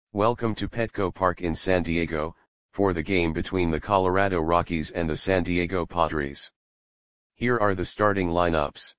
Welcome to Petco Park in San Diego, for the game between the Colorado Rockies and the San Diego Padres. Here are the starting lineups.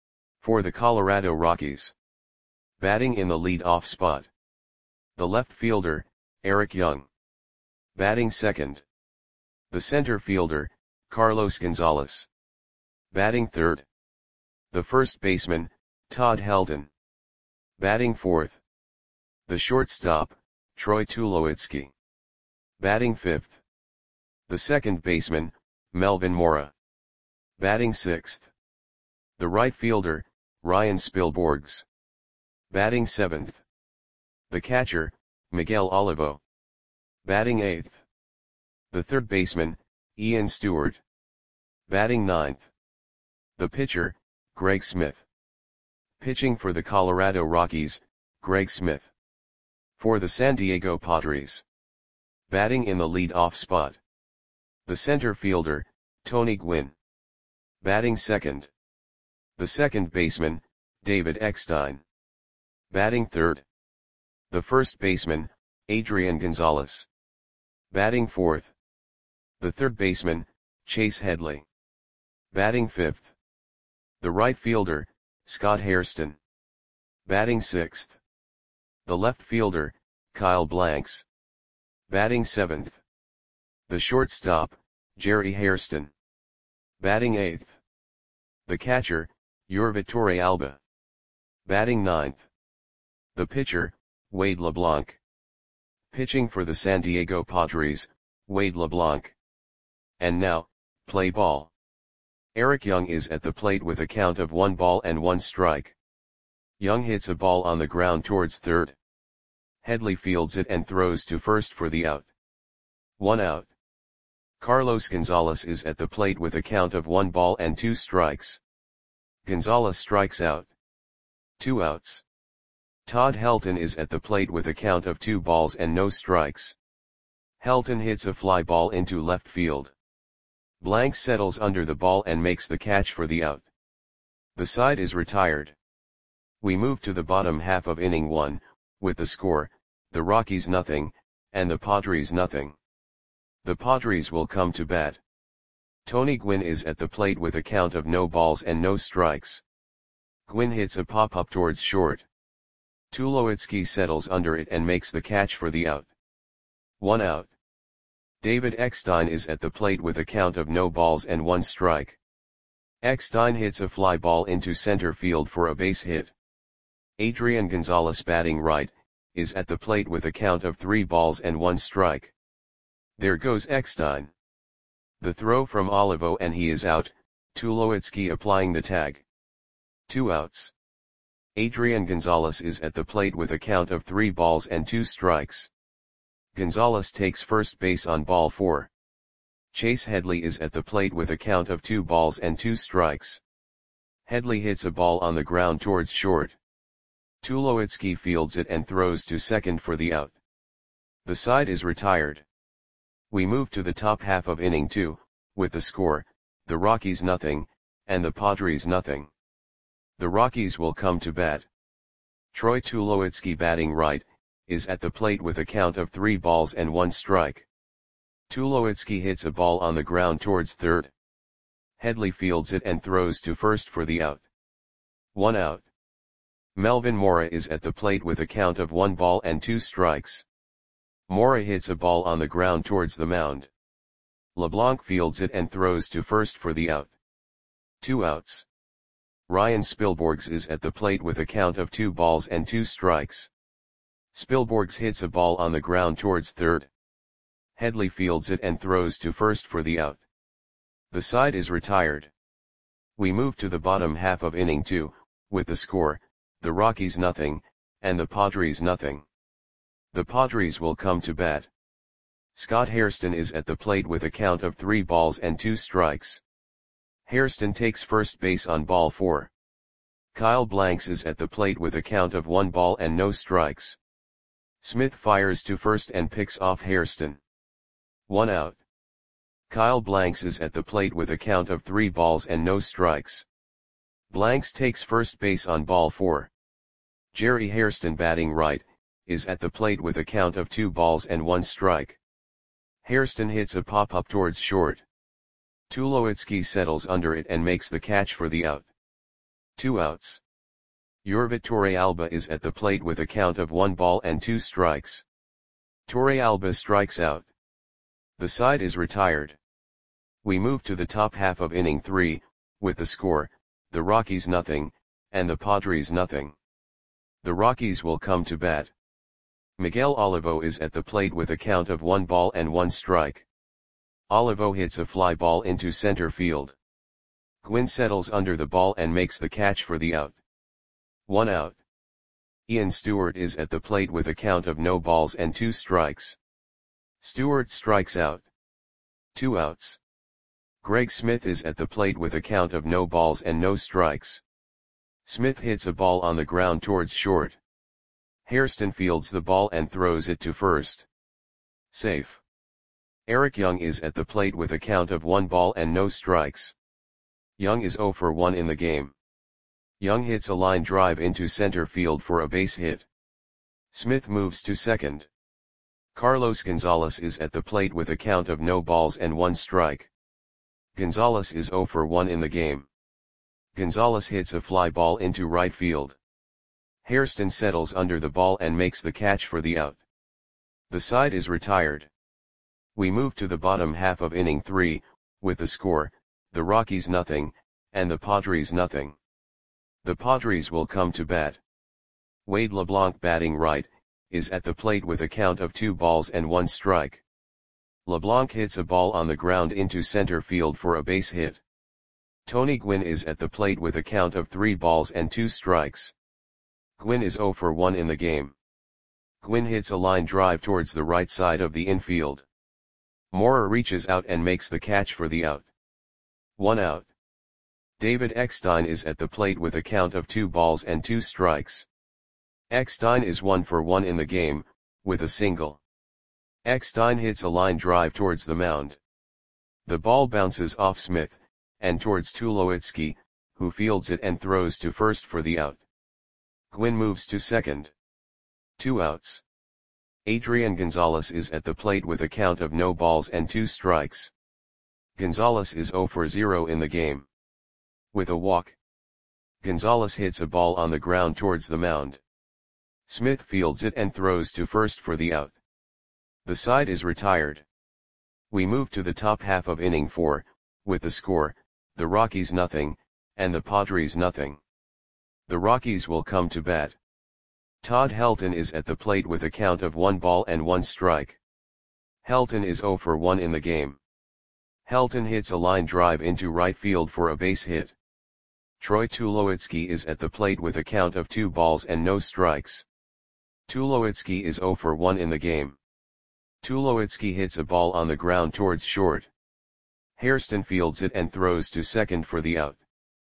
For the Colorado Rockies. Batting in the lead-off spot. The left fielder, Eric Young. Batting second. The center fielder, Carlos Gonzalez. Batting third. The first baseman, Todd Helton. Batting fourth. The shortstop, Troy Tulowitzki. Batting fifth. The second baseman, Melvin Mora. Batting sixth. The right fielder, Ryan Spilborghs. Batting seventh. The catcher, Miguel Olivo. Batting eighth. The third baseman, Ian Stewart. Batting ninth. The pitcher, Greg Smith. Pitching for the Colorado Rockies, Greg Smith. For the San Diego Padres. Batting in the lead-off spot. The center fielder, Tony Gwynn. Batting second. The second baseman, David Eckstein. Batting third. The first baseman, Adrian Gonzalez. Batting fourth. The third baseman, Chase Headley. Batting fifth. The right fielder, Scott Hairston. Batting sixth. The left fielder, Kyle Blanks. Batting seventh. The shortstop, Jerry Hairston. Batting eighth. The catcher, Yurvi Torrealba. Batting ninth. The pitcher, Wade LeBlanc. Pitching for the San Diego Padres, Wade LeBlanc. And now, play ball. Eric Young is at the plate with a count of 1 ball and 1 strike. Young hits a ball on the ground towards third. Headley fields it and throws to first for the out. 1 out. Carlos Gonzalez is at the plate with a count of 1 ball and 2 strikes. Gonzalez strikes out. 2 outs. Todd Helton is at the plate with a count of 2 balls and no strikes. Helton hits a fly ball into left field. Blank settles under the ball and makes the catch for the out. The side is retired. We move to the bottom half of inning 1, with the score, the Rockies nothing, and the Padres nothing. The Padres will come to bat. Tony Gwynn is at the plate with a count of no balls and no strikes. Gwynn hits a pop-up towards short. Tulowitzki settles under it and makes the catch for the out. 1 out. David Eckstein is at the plate with a count of no balls and 1 strike. Eckstein hits a fly ball into center field for a base hit. Adrian Gonzalez, batting right, is at the plate with a count of 3 balls and 1 strike. There goes Eckstein. The throw from Olivo and he is out, Tulowitzki applying the tag. 2 outs. Adrian Gonzalez is at the plate with a count of 3 balls and 2 strikes. Gonzalez takes first base on ball 4. Chase Headley is at the plate with a count of 2 balls and 2 strikes. Headley hits a ball on the ground towards short. Tulowitzki fields it and throws to second for the out. The side is retired. We move to the top half of inning 2, with the score, the Rockies nothing, and the Padres nothing. The Rockies will come to bat. Troy Tulowitzki, batting right, is at the plate with a count of 3 balls and 1 strike. Tulowitzki hits a ball on the ground towards third. Headley fields it and throws to first for the out. 1 out. Melvin Mora is at the plate with a count of 1 ball and 2 strikes. Mora hits a ball on the ground towards the mound. LeBlanc fields it and throws to first for the out. 2 outs. Ryan Spilborghs is at the plate with a count of 2 balls and 2 strikes. Spilborghs hits a ball on the ground towards third. Headley fields it and throws to first for the out. The side is retired. We move to the bottom half of inning 2, with the score, the Rockies nothing, and the Padres nothing. The Padres will come to bat. Scott Hairston is at the plate with a count of 3 balls and 2 strikes. Hairston takes first base on ball 4. Kyle Blanks is at the plate with a count of 1 ball and no strikes. Smith fires to first and picks off Hairston. 1 out. Kyle Blanks is at the plate with a count of 3 balls and no strikes. Blanks takes first base on ball 4. Jerry Hairston, batting right, is at the plate with a count of 2 balls and 1 strike. Hairston hits a pop-up towards short. Tulowitzki settles under it and makes the catch for the out. 2 outs. Jurvet Torrealba is at the plate with a count of 1 ball and 2 strikes. Torrealba strikes out. The side is retired. We move to the top half of inning 3, with the score, the Rockies nothing, and the Padres nothing. The Rockies will come to bat. Miguel Olivo is at the plate with a count of 1 ball and 1 strike. Olivo hits a fly ball into center field. Gwynn settles under the ball and makes the catch for the out. 1 out. Ian Stewart is at the plate with a count of no balls and 2 strikes. Stewart strikes out. 2 outs. Greg Smith is at the plate with a count of no balls and no strikes. Smith hits a ball on the ground towards short. Hairston fields the ball and throws it to first. Safe. Eric Young is at the plate with a count of 1 ball and no strikes. Young is 0 for 1 in the game. Young hits a line drive into center field for a base hit. Smith moves to second. Carlos Gonzalez is at the plate with a count of no balls and 1 strike. Gonzalez is 0 for 1 in the game. Gonzalez hits a fly ball into right field. Hairston settles under the ball and makes the catch for the out. The side is retired. We move to the bottom half of inning 3, with the score, the Rockies nothing, and the Padres nothing. The Padres will come to bat. Wade LeBlanc batting right, is at the plate with a count of 2 balls and 1 strike. LeBlanc hits a ball on the ground into center field for a base hit. Tony Gwynn is at the plate with a count of 3 balls and 2 strikes. Gwynn is 0 for 1 in the game. Gwynn hits a line drive towards the right side of the infield. Mora reaches out and makes the catch for the out. 1 out. David Eckstein is at the plate with a count of 2 balls and 2 strikes. Eckstein is 1 for 1 in the game, with a single. Eckstein hits a line drive towards the mound. The ball bounces off Smith, and towards Tulowitzki, who fields it and throws to first for the out. Gwynn moves to second. 2 outs. Adrian Gonzalez is at the plate with a count of no balls and 2 strikes. Gonzalez is 0 for 0 in the game. With a walk. Gonzalez hits a ball on the ground towards the mound. Smith fields it and throws to first for the out. The side is retired. We move to the top half of inning 4, with the score, the Rockies nothing, and the Padres nothing. The Rockies will come to bat. Todd Helton is at the plate with a count of 1 ball and 1 strike. Helton is 0 for 1 in the game. Helton hits a line drive into right field for a base hit. Troy Tulowitzki is at the plate with a count of 2 balls and no strikes. Tulowitzki is 0 for 1 in the game. Tulowitzki hits a ball on the ground towards short. Hairston fields it and throws to second for the out.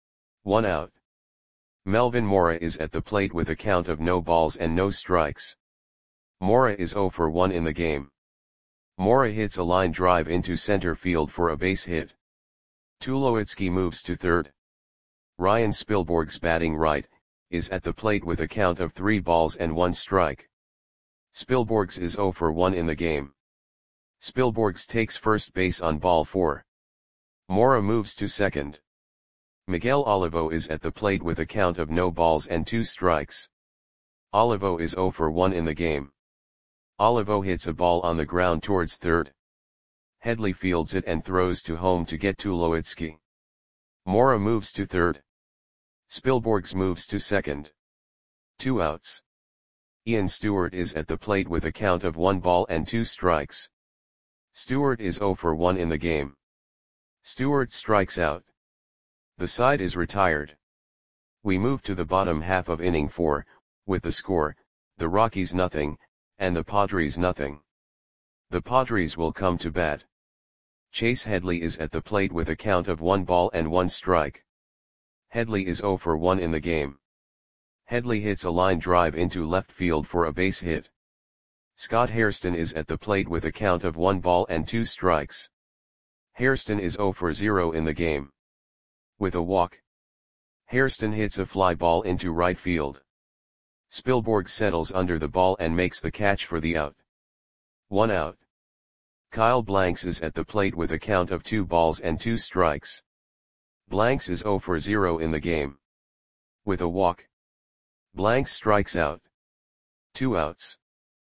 1 out. Melvin Mora is at the plate with a count of no balls and no strikes. Mora is 0 for 1 in the game. Mora hits a line drive into center field for a base hit. Tulowitzki moves to third. Ryan Spilborghs batting right, is at the plate with a count of 3 balls and 1 strike. Spilborghs is 0 for 1 in the game. Spilborghs takes first base on ball 4. Mora moves to second. Miguel Olivo is at the plate with a count of no balls and 2 strikes. Olivo is 0 for 1 in the game. Olivo hits a ball on the ground towards third. Headley fields it and throws to home to get Tulowitzki. Mora moves to third. Spilborghs moves to second. 2 outs. Ian Stewart is at the plate with a count of 1 ball and 2 strikes. Stewart is 0 for 1 in the game. Stewart strikes out. The side is retired. We move to the bottom half of inning 4, with the score, the Rockies nothing, and the Padres nothing. The Padres will come to bat. Chase Headley is at the plate with a count of 1 ball and 1 strike. Headley is 0 for 1 in the game. Headley hits a line drive into left field for a base hit. Scott Hairston is at the plate with a count of 1 ball and 2 strikes. Hairston is 0 for 0 in the game. With a walk. Hairston hits a fly ball into right field. Spilborg settles under the ball and makes the catch for the out. 1 out. Kyle Blanks is at the plate with a count of 2 balls and 2 strikes. Blanks is 0 for 0 in the game. With a walk, Blanks strikes out. 2 outs.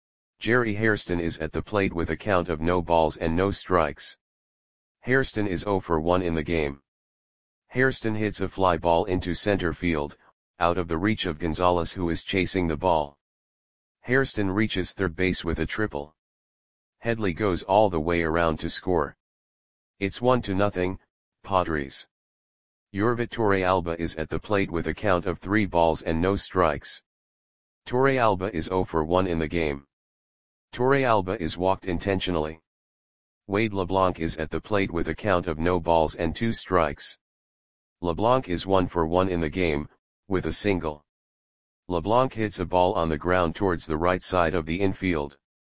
Jerry Hairston is at the plate with a count of no balls and no strikes. Hairston is 0 for 1 in the game. Hairston hits a fly ball into center field, out of the reach of Gonzalez, who is chasing the ball. Hairston reaches third base with a triple. Headley goes all the way around to score. It's 1-0, Padres. Yorvit Torrealba is at the plate with a count of 3 balls and no strikes. Torrealba is 0 for 1 in the game. Torrealba is walked intentionally. Wade LeBlanc is at the plate with a count of no balls and 2 strikes. LeBlanc is 1 for 1 in the game, with a single. LeBlanc hits a ball on the ground towards the right side of the infield.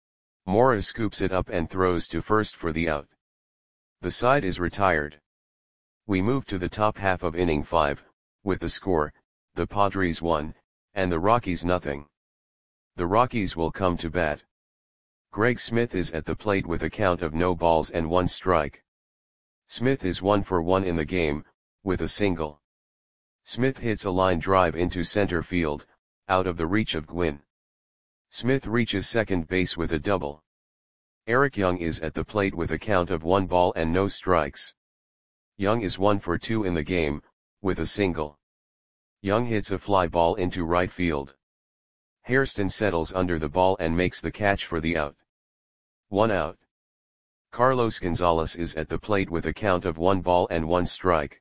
Mora scoops it up and throws to first for the out. The side is retired. We move to the top half of inning 5, with the score, the Padres 1, and the Rockies 0. The Rockies will come to bat. Greg Smith is at the plate with a count of no balls and 1 strike. Smith is 1 for 1 in the game, with a single. Smith hits a line drive into center field, out of the reach of Gwynn. Smith reaches second base with a double. Eric Young is at the plate with a count of 1 ball and no strikes. Young is 1 for 2 in the game, with a single. Young hits a fly ball into right field. Hairston settles under the ball and makes the catch for the out. 1 out. Carlos Gonzalez is at the plate with a count of 1 ball and 1 strike.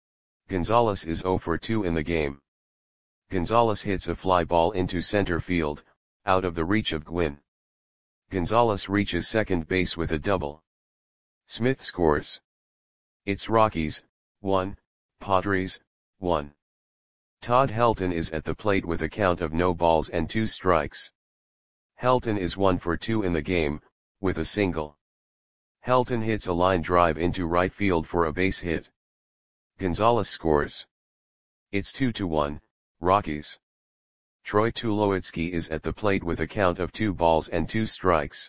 Gonzalez is 0 for 2 in the game. Gonzalez hits a fly ball into center field, out of the reach of Gwynn. Gonzalez reaches second base with a double. Smith scores. It's Rockies, 1, Padres, 1. Todd Helton is at the plate with a count of no balls and 2 strikes. Helton is 1 for 2 in the game, with a single. Helton hits a line drive into right field for a base hit. Gonzalez scores. It's 2-1, Rockies. Troy Tulowitzki is at the plate with a count of 2 balls and 2 strikes.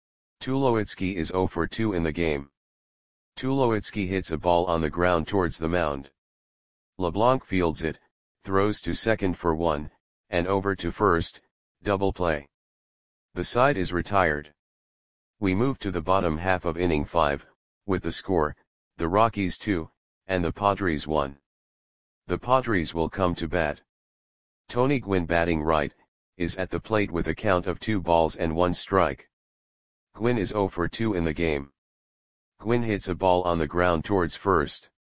Tulowitzki is 0 for 2 in the game. Tulowitzki hits a ball on the ground towards the mound. LeBlanc fields it, throws to second for 1, and over to first, double play. The side is retired. We move to the bottom half of inning 5, with the score, the Rockies 2, and the Padres 1. The Padres will come to bat. Tony Gwynn, batting right, is at the plate with a count of 2 balls and 1 strike. Gwynn is 0 for 2 in the game. Gwynn hits a ball on the ground towards first.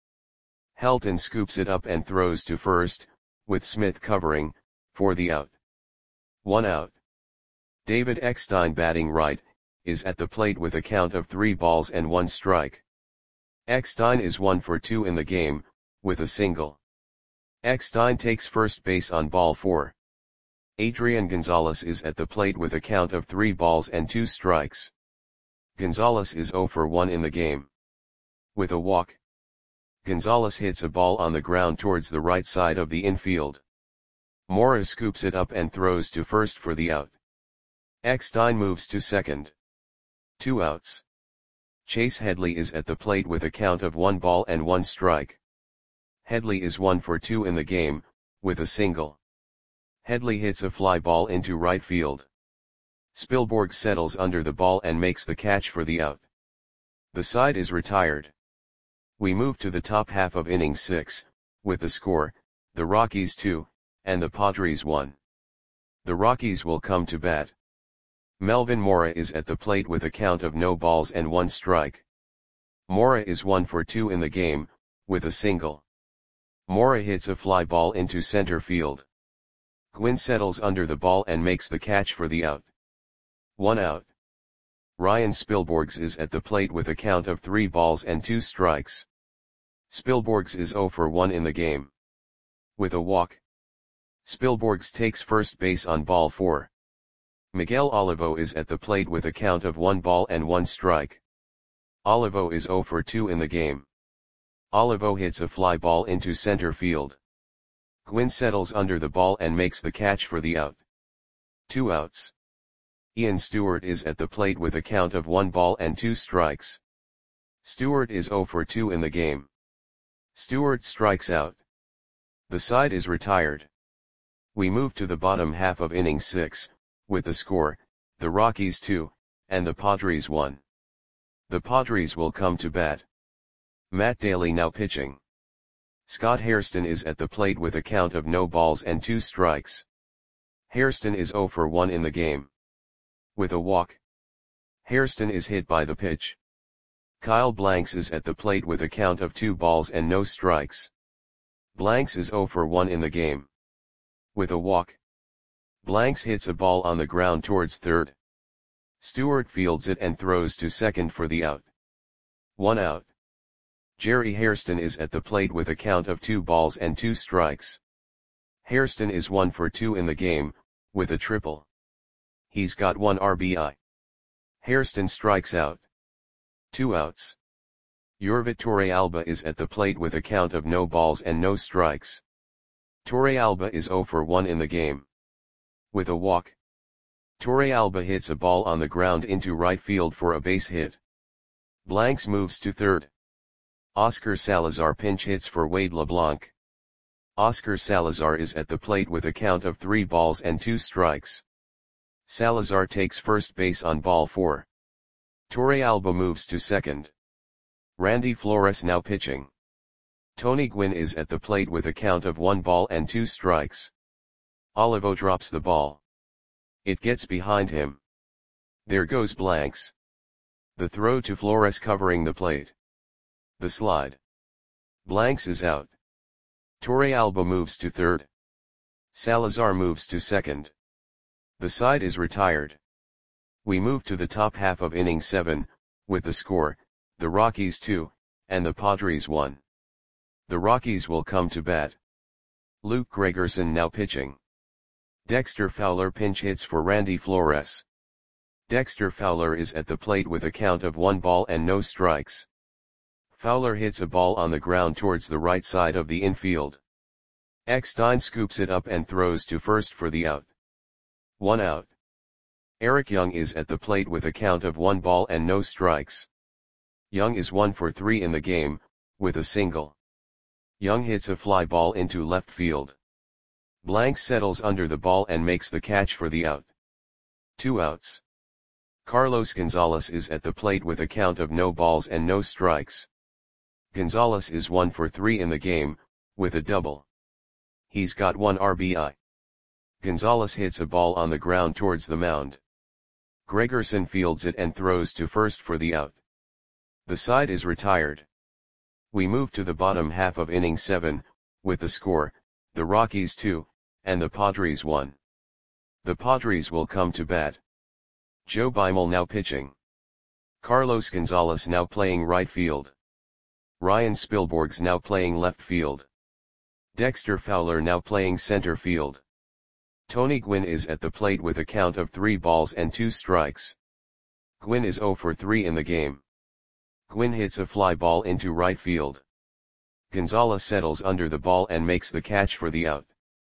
Helton scoops it up and throws to first, with Smith covering, for the out. 1 out. David Eckstein, batting right, is at the plate with a count of 3 balls and 1 strike. Eckstein is 1 for 2 in the game, with a single. Eckstein takes first base on ball 4. Adrian Gonzalez is at the plate with a count of 3 balls and 2 strikes. Gonzalez is 0 for 1 in the game. With a walk, Gonzalez hits a ball on the ground towards the right side of the infield. Mora scoops it up and throws to first for the out. Eckstein moves to second. 2 outs. Chase Headley is at the plate with a count of 1 ball and 1 strike. Headley is 1 for 2 in the game, with a single. Headley hits a fly ball into right field. Spilborg settles under the ball and makes the catch for the out. The side is retired. We move to the top half of inning 6, with the score, the Rockies 2, and the Padres 1. The Rockies will come to bat. Melvin Mora is at the plate with a count of no balls and 1 strike. Mora is 1 for 2 in the game, with a single. Mora hits a fly ball into center field. Gwynn settles under the ball and makes the catch for the out. 1 out. Ryan Spilborgs is at the plate with a count of 3 balls and 2 strikes. Spilborgs is 0 for 1 in the game. With a walk, Spilborgs takes first base on ball 4. Miguel Olivo is at the plate with a count of 1 ball and 1 strike. Olivo is 0 for 2 in the game. Olivo hits a fly ball into center field. Gwynn settles under the ball and makes the catch for the out. 2 outs. Ian Stewart is at the plate with a count of 1 ball and 2 strikes. Stewart is 0 for 2 in the game. Stewart strikes out. The side is retired. We move to the bottom half of inning 6, with the score, the Rockies 2, and the Padres 1. The Padres will come to bat. Matt Daly now pitching. Scott Hairston is at the plate with a count of no balls and 2 strikes. Hairston is 0 for 1 in the game. With a walk. Hairston is hit by the pitch. Kyle Blanks is at the plate with a count of 2 balls and no strikes. Blanks is 0 for 1 in the game. With a walk. Blanks hits a ball on the ground towards third. Stewart fields it and throws to second for the out. 1 out. Jerry Hairston is at the plate with a count of 2 balls and 2 strikes. Hairston is 1 for 2 in the game, with a triple. He's got 1 RBI. Hairston strikes out. 2 outs. Yorvit Torrealba is at the plate with a count of no balls and no strikes. Torrealba is 0 for 1 in the game. With a walk. Torrealba hits a ball on the ground into right field for a base hit. Blanks moves to third. Oscar Salazar pinch hits for Wade LeBlanc. Oscar Salazar is at the plate with a count of 3 balls and 2 strikes. Salazar takes first base on ball 4. Torrealba moves to second. Randy Flores now pitching. Tony Gwynn is at the plate with a count of 1 ball and 2 strikes. Olivo drops the ball. It gets behind him. There goes Blanks. The throw to Flores covering the plate. The slide. Blanks is out. Torrealba moves to third. Salazar moves to second. The side is retired. We move to the top half of inning 7, with the score, the Rockies 2, and the Padres 1. The Rockies will come to bat. Luke Gregerson now pitching. Dexter Fowler pinch hits for Randy Flores. Dexter Fowler is at the plate with a count of 1 ball and no strikes. Fowler hits a ball on the ground towards the right side of the infield. Eckstein scoops it up and throws to first for the out. 1 out. Eric Young is at the plate with a count of 1 ball and no strikes. Young is 1 for 3 in the game, with a single. Young hits a fly ball into left field. Blanks settles under the ball and makes the catch for the out. 2 outs. Carlos Gonzalez is at the plate with a count of no balls and no strikes. Gonzalez is 1 for 3 in the game, with a double. He's got 1 RBI. Gonzalez hits a ball on the ground towards the mound. Gregerson fields it and throws to first for the out. The side is retired. We move to the bottom half of inning 7, with the score, the Rockies 2, and the Padres 1. The Padres will come to bat. Joe Beimel now pitching. Carlos Gonzalez now playing right field. Ryan Spilborghs now playing left field. Dexter Fowler now playing center field. Tony Gwynn is at the plate with a count of 3 balls and 2 strikes. Gwynn is 0 for 3 in the game. Gwynn hits a fly ball into right field. Gonzalez settles under the ball and makes the catch for the out.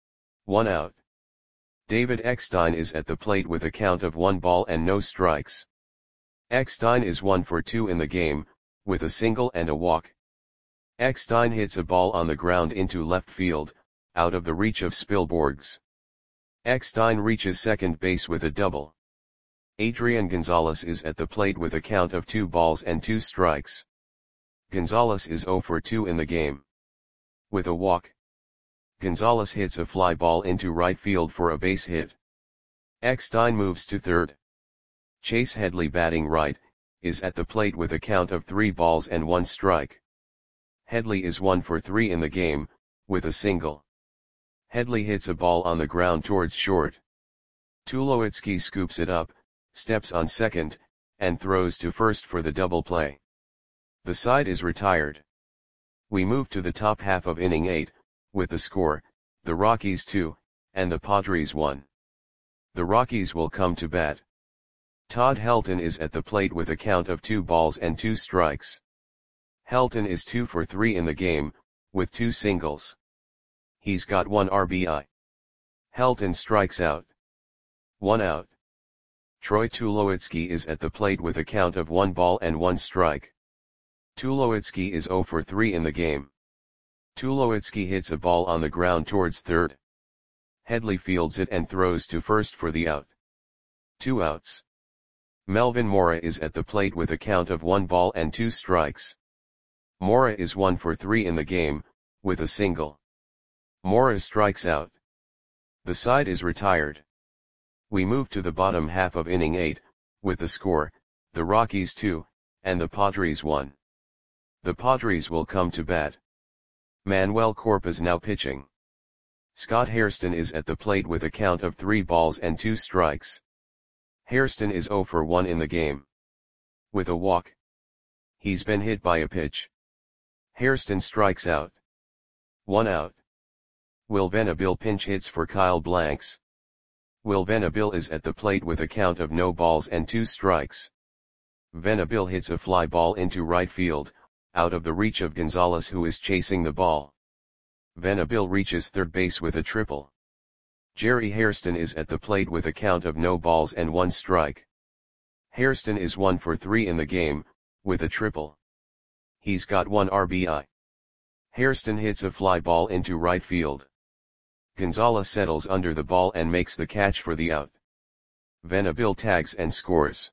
1 out. David Eckstein is at the plate with a count of 1 ball and no strikes. Eckstein is 1 for 2 in the game, with a single and a walk. Eckstein hits a ball on the ground into left field, out of the reach of Spilborghs. Eckstein reaches second base with a double. Adrian Gonzalez is at the plate with a count of 2 balls and 2 strikes. Gonzalez is 0 for 2 in the game. With a walk. Gonzalez hits a fly ball into right field for a base hit. Eckstein moves to third. Chase Headley batting right, is at the plate with a count of 3 balls and 1 strike. Headley is 1 for 3 in the game, with a single. Headley hits a ball on the ground towards short. Tulowitzki scoops it up, steps on second, and throws to first for the double play. The side is retired. We move to the top half of inning 8, with the score, the Rockies 2, and the Padres 1. The Rockies will come to bat. Todd Helton is at the plate with a count of 2 balls and 2 strikes. Helton is 2 for 3 in the game, with 2 singles. He's got 1 RBI. Helton strikes out. 1 out. Troy Tulowitzki is at the plate with a count of 1 ball and 1 strike. Tulowitzki is 0 for 3 in the game. Tulowitzki hits a ball on the ground towards third. Headley fields it and throws to first for the out. 2 outs. Melvin Mora is at the plate with a count of 1 ball and 2 strikes. Mora is 1 for 3 in the game, with a single. Mora strikes out. The side is retired. We move to the bottom half of inning 8, with the score, the Rockies 2, and the Padres 1. The Padres will come to bat. Manuel Corpus now pitching. Scott Hairston is at the plate with a count of 3 balls and 2 strikes. Hairston is 0 for 1 in the game. With a walk. He's been hit by a pitch. Hairston strikes out. 1 out. Will Venable pinch hits for Kyle Blanks. Will Venable is at the plate with a count of no balls and 2 strikes. Venable hits a fly ball into right field, out of the reach of Gonzalez, who is chasing the ball. Venable reaches third base with a triple. Jerry Hairston is at the plate with a count of no balls and 1 strike. Hairston is 1 for 3 in the game, with a triple. He's got 1 RBI. Hairston hits a fly ball into right field. Gonzalez settles under the ball and makes the catch for the out. Venable tags and scores.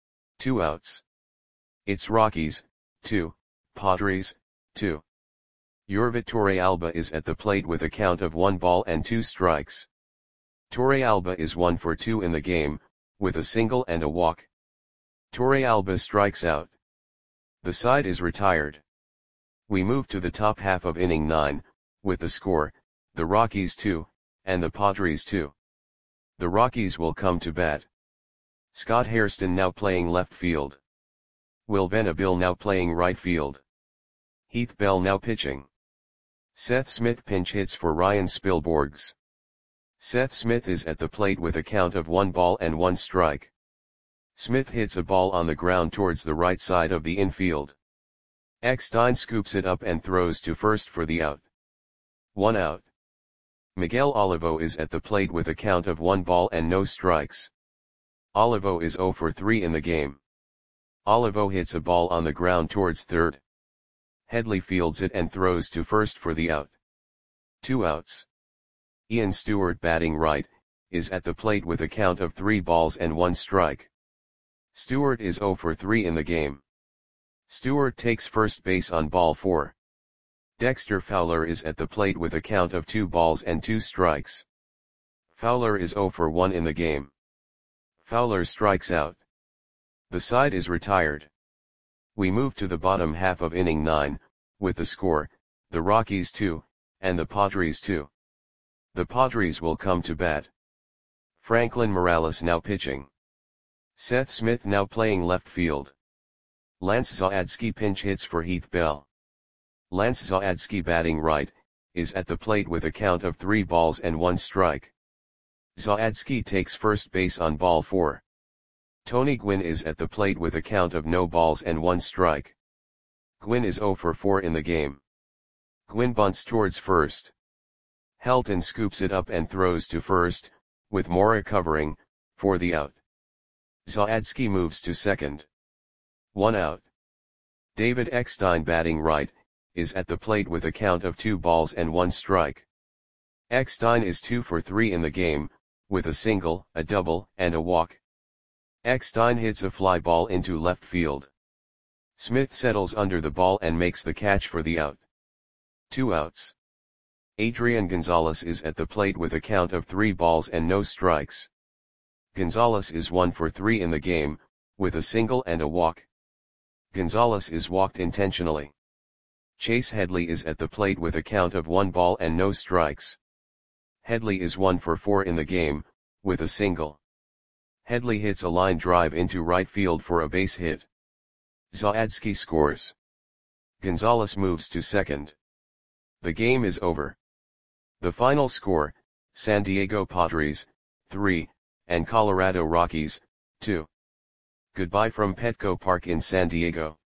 2 outs. It's Rockies, 2, Padres, 2. Yorvit Torrealba is at the plate with a count of 1 ball and 2 strikes. Torrealba is 1 for 2 in the game, with a single and a walk. Torrealba strikes out. The side is retired. We move to the top half of inning 9, with the score, the Rockies 2, and the Padres 2. The Rockies will come to bat. Scott Hairston now playing left field. Will Venable now playing right field. Heath Bell now pitching. Seth Smith pinch hits for Ryan Spilborghs. Seth Smith is at the plate with a count of 1 ball and 1 strike. Smith hits a ball on the ground towards the right side of the infield. Eckstein scoops it up and throws to first for the out. 1 out. Miguel Olivo is at the plate with a count of 1 ball and no strikes. Olivo is 0 for 3 in the game. Olivo hits a ball on the ground towards third. Headley fields it and throws to first for the out. 2 outs. Ian Stewart, batting right, is at the plate with a count of 3 balls and 1 strike. Stewart is 0 for 3 in the game. Stewart takes first base on ball 4. Dexter Fowler is at the plate with a count of 2 balls and 2 strikes. Fowler is 0 for 1 in the game. Fowler strikes out. The side is retired. We move to the bottom half of inning 9, with the score, the Rockies 2, and the Padres 2. The Padres will come to bat. Franklin Morales now pitching. Seth Smith now playing left field. Lance Zaadski pinch hits for Heath Bell. Lance Zaadski, batting right, is at the plate with a count of 3 balls and 1 strike. Zaadski takes first base on ball 4. Tony Gwynn is at the plate with a count of no balls and 1 strike. Gwynn is 0 for 4 in the game. Gwynn bunts towards first. Helton scoops it up and throws to first, with Mora covering, for the out. Zaadski moves to second. 1 out. David Eckstein, batting right, is at the plate with a count of 2 balls and 1 strike. Eckstein is 2 for 3 in the game, with a single, a double, and a walk. Eckstein hits a fly ball into left field. Smith settles under the ball and makes the catch for the out. 2 outs. Adrian Gonzalez is at the plate with a count of 3 balls and no strikes. Gonzalez is 1 for 3 in the game, with a single and a walk. Gonzalez is walked intentionally. Chase Headley is at the plate with a count of 1 ball and no strikes. Headley is 1 for 4 in the game, with a single. Headley hits a line drive into right field for a base hit. Zaadski scores. Gonzalez moves to second. The game is over. The final score, San Diego Padres, 3, and Colorado Rockies, 2. Goodbye from Petco Park in San Diego.